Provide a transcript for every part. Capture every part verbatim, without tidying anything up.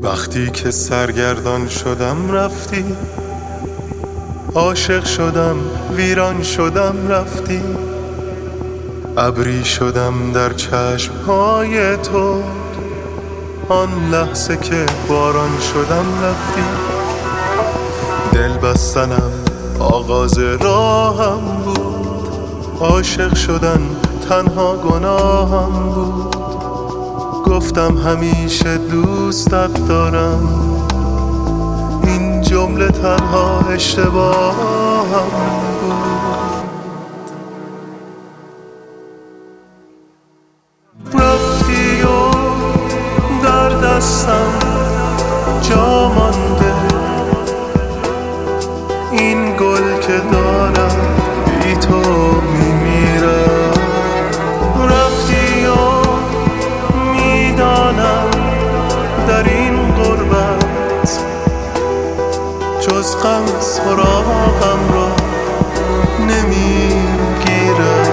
وقتی که سرگردان شدم رفتی، عاشق شدم ویران شدم رفتی، ابری شدم در چشمهای تو، آن لحظه که باران شدم رفتی. دل بستنم آغاز راهم بود، عاشق شدن تنها گناهم بود. گفتم همیشه دوستت دارم، این جمله تنها اشتباهم بود. رفتی و در دستم جا مانده، این گل که دارم بی تو میمیرم. رفتی و میدانم در این غربت جز غم سراغم را نمیگیرم.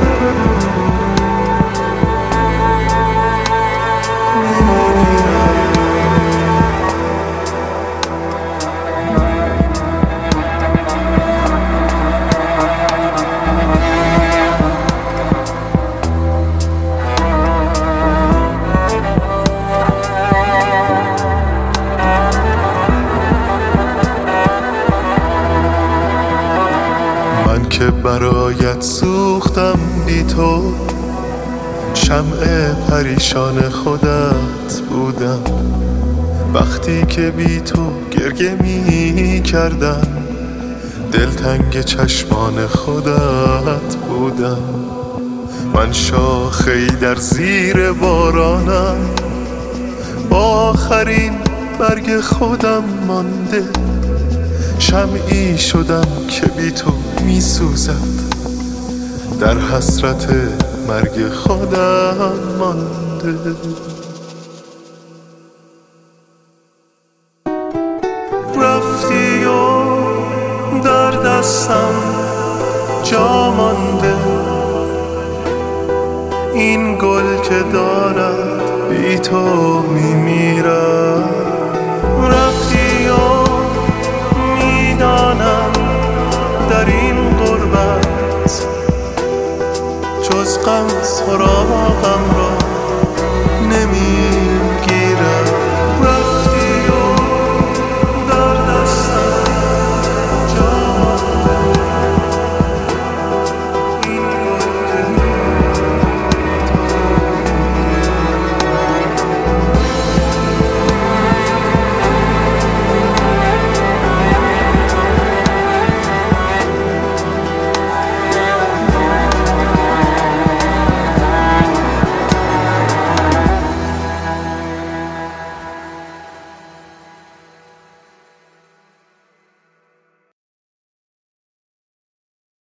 که برایت سوختم بی تو، شمع پریشان خودت بودم. وقتی که بی تو گریه می کردم، دلتنگ چشمان خودت بودم. من شاخه‌ای در زیر بارانم، با آخرین برگ خودم مانده. شمعی شدم که بی تو می سوزد، در حسرت مرگ خودم مانده. رفتی و در دستم جا مانده، این گل که دارد بی تو می میرد. رفتی و میدانم در این غربت جز غم سراغم را